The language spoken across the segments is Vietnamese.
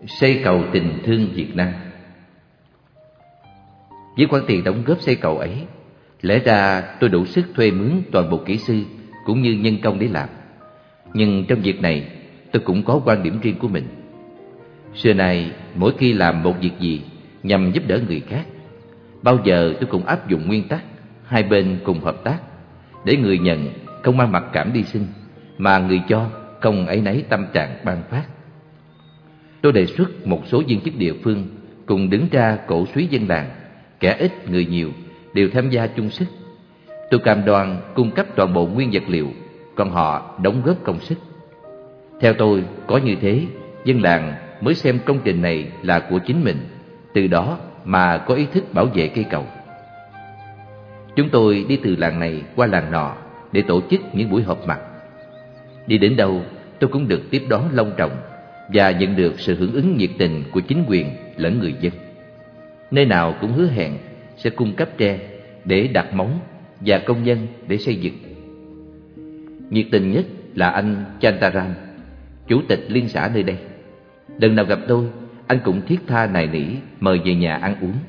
Xây cầu tình thương Việt Nam. Với khoản tiền đóng góp xây cầu ấy, lẽ ra tôi đủ sức thuê mướn toàn bộ kỹ sư cũng như nhân công để làm. Nhưng trong việc này, tôi cũng có quan điểm riêng của mình. Xưa nay, mỗi khi làm một việc gì nhằm giúp đỡ người khác, bao giờ tôi cũng áp dụng nguyên tắc hai bên cùng hợp tác, để người nhận không mang mặc cảm đi xin, mà người cho không áy náy tâm trạng ban phát. Tôi đề xuất một số viên chức địa phương cùng đứng ra cổ suý dân làng, kẻ ít người nhiều đều tham gia chung sức. Tôi cam đoan cung cấp toàn bộ nguyên vật liệu, còn họ đóng góp công sức. Theo tôi, có như thế, dân làng mới xem công trình này là của chính mình, từ đó mà có ý thức bảo vệ cây cầu. Chúng tôi đi từ làng này qua làng nọ để tổ chức những buổi họp mặt. Đi đến đâu, tôi cũng được tiếp đón long trọng và nhận được sự hưởng ứng nhiệt tình của chính quyền lẫn người dân. Nơi nào cũng hứa hẹn sẽ cung cấp tre để đặt móng và công nhân để xây dựng. Nhiệt tình nhất là anh Chantaram, chủ tịch liên xã nơi đây. Lần nào gặp tôi, anh cũng thiết tha nài nỉ mời về nhà ăn uống.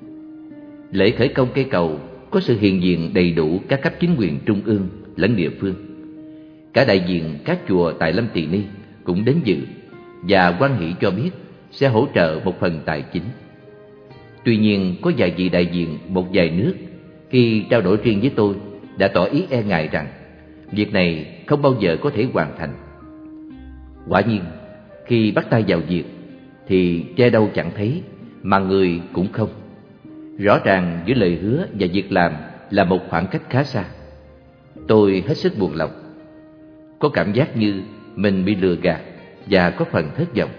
Lễ khởi công cây cầu có sự hiện diện đầy đủ các cấp chính quyền trung ương lẫn địa phương. Cả đại diện các chùa tại Lâm Tỳ Ni cũng đến dự và hoan hỷ cho biết sẽ hỗ trợ một phần tài chính. Tuy nhiên, có vài vị đại diện một vài nước khi trao đổi riêng với tôi đã tỏ ý e ngại rằng việc này không bao giờ có thể hoàn thành. Quả nhiên, khi bắt tay vào việc thì tre đâu chẳng thấy, mà người cũng không. Rõ ràng giữa lời hứa và việc làm là một khoảng cách khá xa. Tôi hết sức buồn lòng, có cảm giác như mình bị lừa gạt và có phần thất vọng.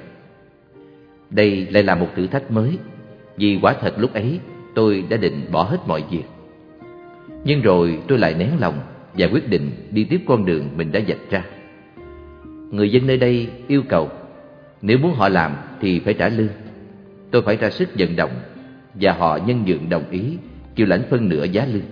Đây lại là một thử thách mới, vì quả thật lúc ấy tôi đã định bỏ hết mọi việc. Nhưng rồi tôi lại nén lòng và quyết định đi tiếp con đường mình đã vạch ra. Người dân nơi đây yêu cầu nếu muốn họ làm thì phải trả lương. Tôi phải ra sức vận động và họ nhân nhượng đồng ý chịu lãnh phân nửa giá lương.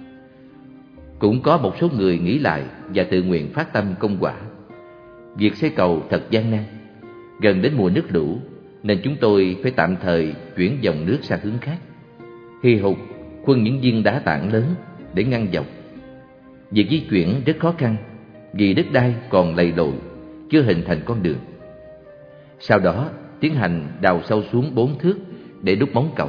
Cũng có một số người nghĩ lại và tự nguyện phát tâm công quả. Việc xây cầu thật gian nan. Gần đến mùa nước lũ nên chúng tôi phải tạm thời chuyển dòng nước sang hướng khác. Hì hục khuân những viên đá tảng lớn để ngăn dòng. Việc di chuyển rất khó khăn vì đất đai còn lầy lội, chưa hình thành con đường. Sau đó tiến hành đào sâu xuống 4 thước để đúc móng cầu.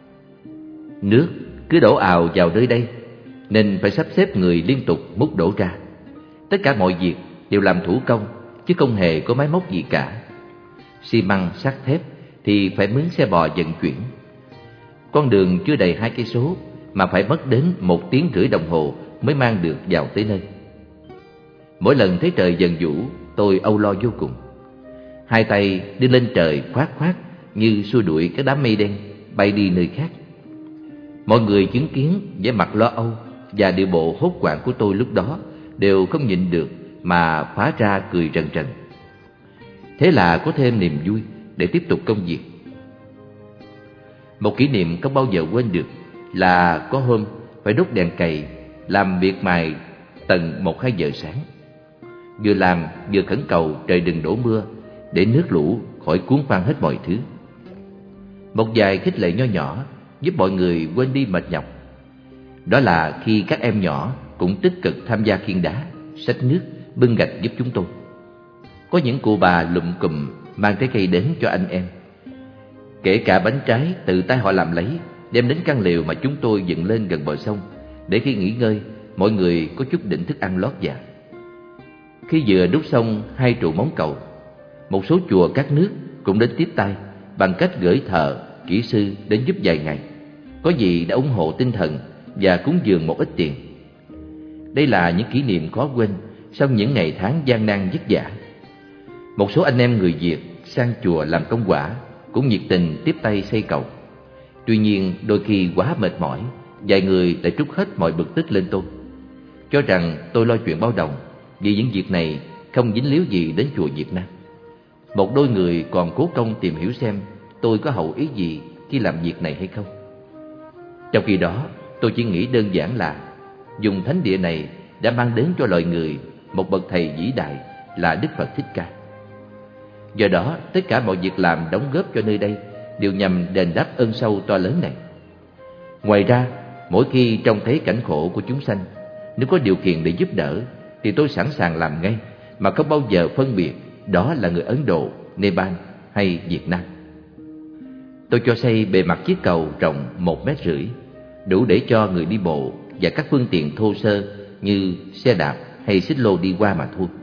Nước cứ đổ ào vào nơi đây nên phải sắp xếp người liên tục múc đổ ra. Tất cả mọi việc đều làm thủ công chứ không hề có máy móc gì cả. Xi măng, sắt thép thì phải mướn xe bò vận chuyển. Con đường chưa đầy 2 cây số mà phải mất đến 1 tiếng rưỡi đồng hồ mới mang được vào tới nơi. Mỗi lần thấy trời dần vũ, tôi âu lo vô cùng. Hai tay đưa lên trời khoát khoát như xua đuổi cái đám mây đen bay đi nơi khác. Mọi người chứng kiến vẻ mặt lo âu và điệu bộ hốt hoảng của tôi lúc đó đều không nhịn được mà phá ra cười rần rần. Thế là có thêm niềm vui để tiếp tục công việc. Một kỷ niệm không bao giờ quên được là có hôm phải đốt đèn cày làm việc mài tận 1-2 giờ sáng. Vừa làm vừa khẩn cầu trời đừng đổ mưa để nước lũ khỏi cuốn phăng hết mọi thứ. Một vài khích lệ nho nhỏ giúp mọi người quên đi mệt nhọc. Đó là khi các em nhỏ cũng tích cực tham gia khiêng đá, xách nước, bưng gạch giúp chúng tôi. Có những cụ bà lụm cụm mang trái cây đến cho anh em. Kể cả bánh trái tự tay họ làm lấy, đem đến căn lều mà chúng tôi dựng lên gần bờ sông, để khi nghỉ ngơi mọi người có chút đỉnh thức ăn lót dạ. Khi vừa đúc xong 2 trụ móng cầu, một số chùa các nước cũng đến tiếp tay bằng cách gửi thợ, kỹ sư đến giúp vài ngày. Có gì đã ủng hộ tinh thần và cúng dường một ít tiền. Đây là những kỷ niệm khó quên sau những ngày tháng gian nan vất vả. Một số anh em người Việt sang chùa làm công quả cũng nhiệt tình tiếp tay xây cầu. Tuy nhiên đôi khi quá mệt mỏi, vài người lại trút hết mọi bực tức lên tôi, cho rằng tôi lo chuyện bao đồng vì những việc này không dính líu gì đến chùa Việt Nam. Một đôi người còn cố công tìm hiểu xem tôi có hậu ý gì khi làm việc này hay không. Trong khi đó tôi chỉ nghĩ đơn giản là dùng thánh địa này đã mang đến cho loài người một bậc thầy vĩ đại là Đức Phật Thích Ca. Do đó, tất cả mọi việc làm đóng góp cho nơi đây đều nhằm đền đáp ơn sâu to lớn này. Ngoài ra, mỗi khi trông thấy cảnh khổ của chúng sanh, nếu có điều kiện để giúp đỡ thì tôi sẵn sàng làm ngay, mà không bao giờ phân biệt đó là người Ấn Độ, Nepal hay Việt Nam. Tôi cho xây bề mặt chiếc cầu rộng 1,5 mét, đủ để cho người đi bộ và các phương tiện thô sơ như xe đạp hay xích lô đi qua mà thôi.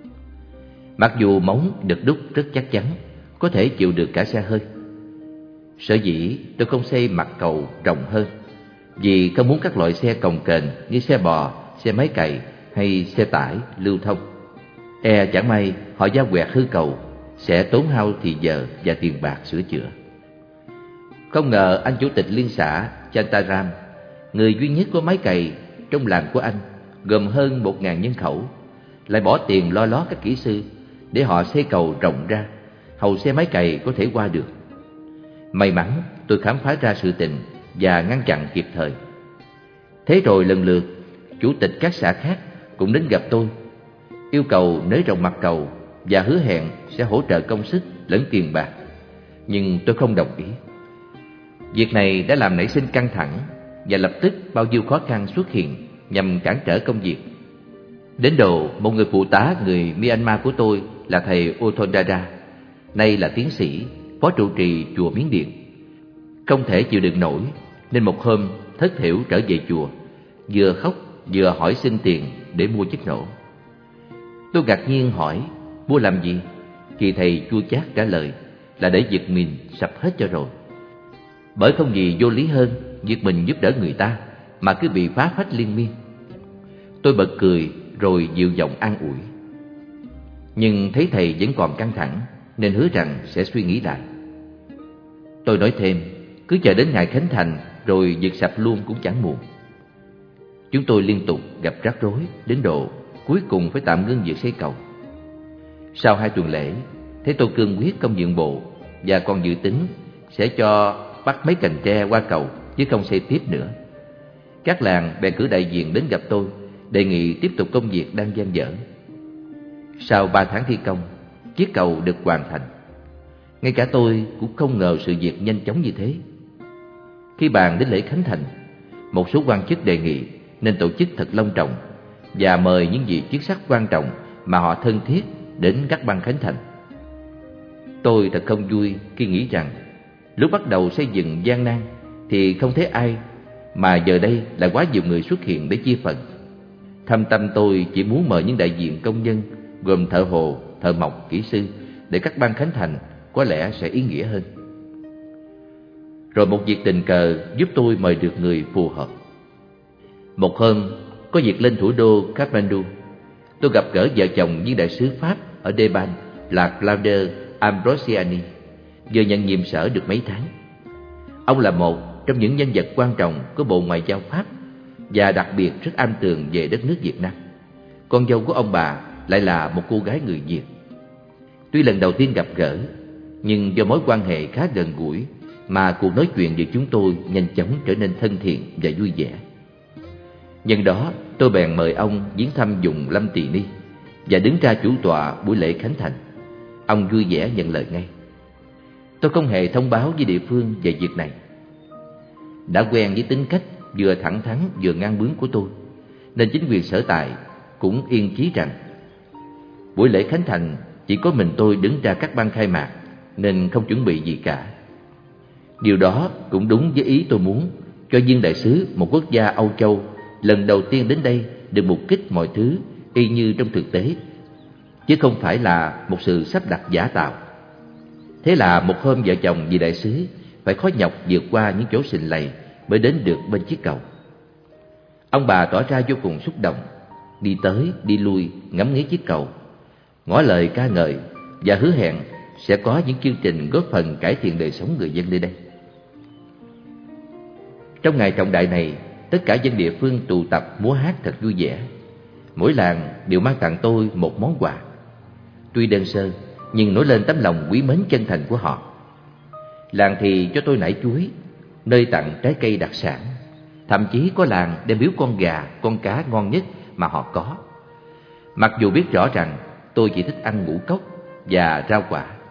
Mặc dù móng được đúc rất chắc chắn, có thể chịu được cả xe hơi. Sở dĩ tôi không xây mặt cầu rộng hơn, vì không muốn các loại xe cồng kềnh như xe bò, xe máy cày hay xe tải lưu thông. Chẳng may họ giao quẹt hư cầu, sẽ tốn hao thì giờ và tiền bạc sửa chữa. Không ngờ anh chủ tịch liên xã Chantaram, người duy nhất có máy cày trong làng của anh, gồm hơn 1.000 nhân khẩu, lại bỏ tiền lo lót các kỹ sư để họ xây cầu rộng ra, hầu xe máy cày có thể qua được. May mắn tôi khám phá ra sự tình và ngăn chặn kịp thời. Thế rồi lần lượt, chủ tịch các xã khác cũng đến gặp tôi, yêu cầu nới rộng mặt cầu và hứa hẹn sẽ hỗ trợ công sức lẫn tiền bạc. Nhưng tôi không đồng ý. Việc này đã làm nảy sinh căng thẳng, và lập tức bao nhiêu khó khăn xuất hiện nhằm cản trở công việc. Đến độ một người phụ tá người Myanmar của tôi là thầy Othondara, nay là tiến sĩ, phó trụ trì chùa Miến Điện, không thể chịu đựng nổi, nên một hôm thất thểu trở về chùa, vừa khóc vừa hỏi xin tiền để mua chất nổ. Tôi ngạc nhiên hỏi mua làm gì, thì thầy chua chát trả lời là để giật mình sập hết cho rồi. Bởi không gì vô lý hơn việc mình giúp đỡ người ta mà cứ bị phá phách liên miên. Tôi bật cười rồi dịu giọng an ủi. Nhưng thấy thầy vẫn còn căng thẳng nên hứa rằng sẽ suy nghĩ lại. Tôi nói thêm, cứ chờ đến ngày khánh thành rồi giật sập luôn cũng chẳng muộn. Chúng tôi liên tục gặp rắc rối đến độ cuối cùng phải tạm ngưng việc xây cầu. Sau 2 tuần lễ, thấy tôi cương quyết không nhượng bộ và còn dự tính sẽ cho bắt mấy cành tre qua cầu chứ không xây tiếp nữa. Các làng bèn cử đại diện đến gặp tôi, đề nghị tiếp tục công việc đang dang dở. Sau 3 tháng thi công, chiếc cầu được hoàn thành. Ngay cả tôi cũng không ngờ sự việc nhanh chóng như thế. Khi bàn đến lễ khánh thành, một số quan chức đề nghị nên tổ chức thật long trọng và mời những vị chức sắc quan trọng mà họ thân thiết đến các ban khánh thành. Tôi thật không vui khi nghĩ rằng lúc bắt đầu xây dựng gian nan thì không thấy ai, mà giờ đây lại quá nhiều người xuất hiện để chia phần. Thâm tâm tôi chỉ muốn mời những đại diện công nhân gồm thợ hồ, thợ mộc, kỹ sư để các ban khánh thành có lẽ sẽ ý nghĩa hơn. Rồi một việc tình cờ giúp tôi mời được người phù hợp. Một hôm có việc lên thủ đô Kathmandu, tôi gặp gỡ vợ chồng viên đại sứ Pháp ở Nepal là Claude Ambrosiani, vừa nhận nhiệm sở được mấy tháng. Ông là một trong những nhân vật quan trọng của Bộ Ngoại giao Pháp và đặc biệt rất am tường về đất nước Việt Nam. Con dâu của ông bà lại là một cô gái người Việt. Tuy lần đầu tiên gặp gỡ, nhưng do mối quan hệ khá gần gũi mà cuộc nói chuyện giữa chúng tôi nhanh chóng trở nên thân thiện và vui vẻ. Nhân đó tôi bèn mời ông viếng thăm vùng Lâm Tỳ Ni và đứng ra chủ tọa buổi lễ khánh thành. Ông vui vẻ nhận lời ngay. Tôi không hề thông báo với địa phương về việc này. Đã quen với tính cách vừa thẳng thắn vừa ngang bướng của tôi, nên chính quyền sở tại cũng yên chí rằng buổi lễ khánh thành chỉ có mình tôi đứng ra các ban khai mạc, nên không chuẩn bị gì cả. Điều đó cũng đúng với ý tôi muốn cho viên đại sứ một quốc gia Âu Châu lần đầu tiên đến đây được mục kích mọi thứ y như trong thực tế, chứ không phải là một sự sắp đặt giả tạo. Thế là một hôm vợ chồng vị đại sứ phải khó nhọc vượt qua những chỗ sình lầy mới đến được bên chiếc cầu. Ông bà tỏ ra vô cùng xúc động, đi tới đi lui ngắm nghía chiếc cầu, ngỏ lời ca ngợi và hứa hẹn sẽ có những chương trình góp phần cải thiện đời sống người dân nơi đây. Trong ngày trọng đại này, tất cả dân địa phương tụ tập múa hát thật vui vẻ. Mỗi làng đều mang tặng tôi một món quà. Tuy đơn sơ, nhưng nổi lên tấm lòng quý mến chân thành của họ. Làng thì cho tôi nải chuối, nơi tặng trái cây đặc sản. Thậm chí có làng đem biếu con gà, con cá ngon nhất mà họ có. Mặc dù biết rõ rằng tôi chỉ thích ăn ngũ cốc và rau quả.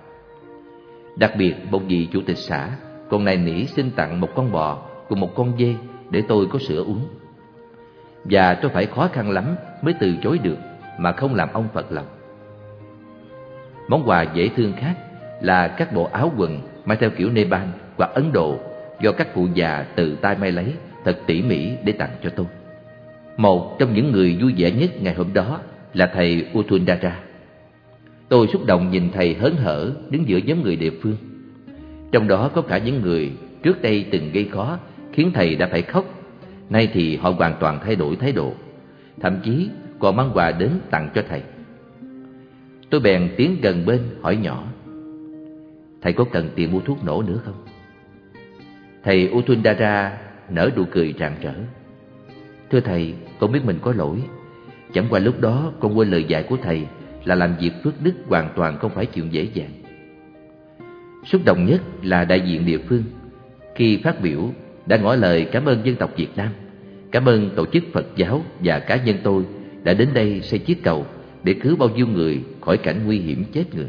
Đặc biệt một vị chủ tịch xã còn nài nỉ xin tặng một con bò cùng một con dê để tôi có sữa uống. Và tôi phải khó khăn lắm mới từ chối được mà không làm ông phật lòng. Món quà dễ thương khác là các bộ áo quần may theo kiểu Nepal hoặc Ấn Độ do các cụ già tự tay may lấy thật tỉ mỉ để tặng cho tôi. Một trong những người vui vẻ nhất ngày hôm đó là thầy Uthundara. Tôi xúc động nhìn thầy hớn hở đứng giữa nhóm người địa phương. Trong đó có cả những người trước đây từng gây khó khiến thầy đã phải khóc. Nay thì họ hoàn toàn thay đổi thái độ, thậm chí còn mang quà đến tặng cho thầy. Tôi bèn tiến gần bên hỏi nhỏ: "Thầy có cần tiền mua thuốc nổ nữa không?" Thầy Uthundara nở nụ cười rạng rỡ: "Thưa thầy, con biết mình có lỗi. Chẳng qua lúc đó con quên lời dạy của thầy là làm việc phước đức hoàn toàn không phải chuyện dễ dàng." Xúc động nhất là đại diện địa phương khi phát biểu đã ngỏ lời cảm ơn dân tộc Việt Nam, cảm ơn tổ chức Phật giáo và cá nhân tôi đã đến đây xây chiếc cầu để cứu bao nhiêu người khỏi cảnh nguy hiểm chết người.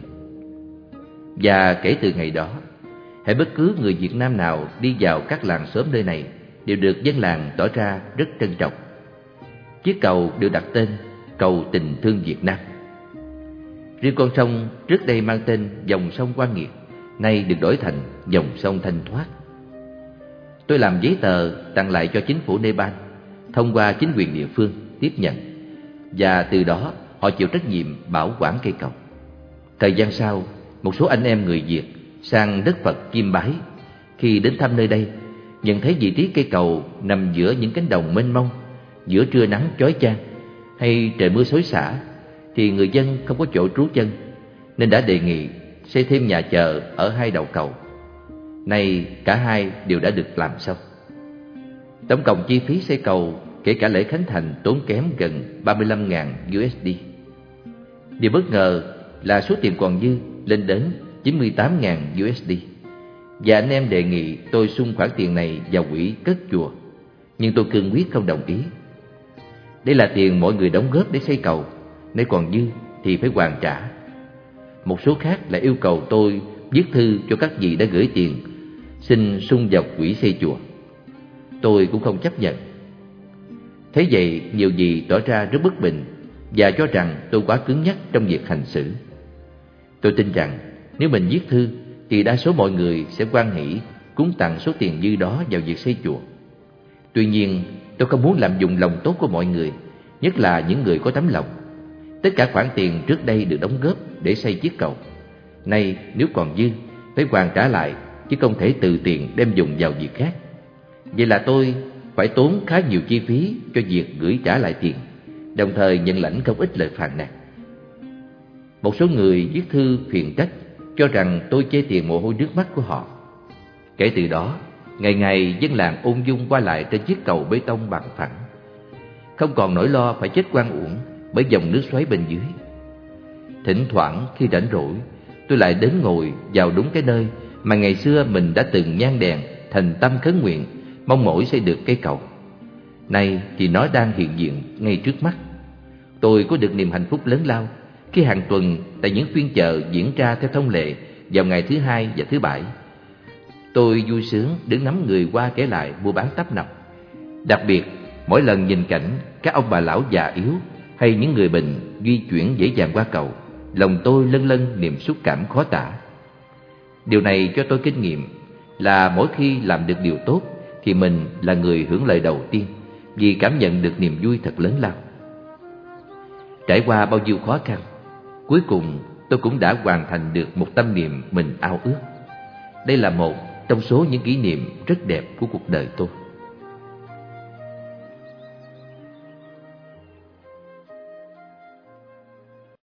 Và kể từ ngày đó, hễ bất cứ người Việt Nam nào đi vào các làng xóm nơi này đều được dân làng tỏ ra rất trân trọng. Chiếc cầu được đặt tên Cầu Tình Thương Việt Nam. Riêng con sông trước đây mang tên dòng sông Quan Nghiệt, nay được đổi thành dòng sông Thanh Thoát. Tôi làm giấy tờ tặng lại cho chính phủ Nepal thông qua chính quyền địa phương tiếp nhận, và từ đó họ chịu trách nhiệm bảo quản cây cầu. Thời gian sau, một số anh em người Việt sang đất Phật chiêm bái, khi đến thăm nơi đây, nhận thấy vị trí cây cầu nằm giữa những cánh đồng mênh mông, giữa trưa nắng chói chang hay trời mưa xối xả, thì người dân không có chỗ trú chân, nên đã đề nghị xây thêm nhà chờ ở hai đầu cầu. Nay cả hai đều đã được làm xong. Tổng cộng chi phí xây cầu kể cả lễ khánh thành tốn kém gần 35.000 USD. Điều bất ngờ là số tiền còn dư lên đến 98.000 USD. Và anh em đề nghị tôi sung khoản tiền này vào quỹ cất chùa, nhưng tôi cương quyết không đồng ý. Đây là tiền mọi người đóng góp để xây cầu, nếu còn dư thì phải hoàn trả. Một số khác lại yêu cầu tôi viết thư cho các vị đã gửi tiền xin sung vào quỹ xây chùa. Tôi cũng không chấp nhận. Thế vậy nhiều vị tỏ ra rất bất bình và cho rằng tôi quá cứng nhắc trong việc hành xử. Tôi tin rằng nếu mình viết thư thì đa số mọi người sẽ hoan hỷ cúng tặng số tiền dư đó vào việc xây chùa. Tuy nhiên, tôi không muốn làm dụng lòng tốt của mọi người, nhất là những người có tấm lòng. Tất cả khoản tiền trước đây được đóng góp để xây chiếc cầu, nay nếu còn dư phải hoàn trả lại, chứ không thể từ tiền đem dùng vào việc khác. Vậy là tôi phải tốn khá nhiều chi phí cho việc gửi trả lại tiền, đồng thời nhận lãnh không ít lời phàn nàn. Một số người viết thư phiền trách, cho rằng tôi chê tiền mồ hôi nước mắt của họ. Kể từ đó, ngày ngày dân làng ung dung qua lại trên chiếc cầu bê tông bằng phẳng, không còn nỗi lo phải chết oan uổng bởi dòng nước xoáy bên dưới. Thỉnh thoảng khi rảnh rỗi, tôi lại đến ngồi vào đúng cái nơi mà ngày xưa mình đã từng nhang đèn thành tâm khấn nguyện, mong mỏi xây được cây cầu. Nay thì nó đang hiện diện ngay trước mắt. Tôi có được niềm hạnh phúc lớn lao khi hàng tuần tại những phiên chợ diễn ra theo thông lệ vào ngày thứ Hai và thứ Bảy, tôi vui sướng đứng ngắm người qua kẻ lại mua bán tấp nập. Đặc biệt, mỗi lần nhìn cảnh các ông bà lão già yếu hay những người bệnh di chuyển dễ dàng qua cầu, lòng tôi lân lân niềm xúc cảm khó tả. Điều này cho tôi kinh nghiệm là mỗi khi làm được điều tốt thì mình là người hưởng lợi đầu tiên, vì cảm nhận được niềm vui thật lớn lao. Trải qua bao nhiêu khó khăn, cuối cùng tôi cũng đã hoàn thành được một tâm niệm mình ao ước. Đây là một trong số những kỷ niệm rất đẹp của cuộc đời tôi.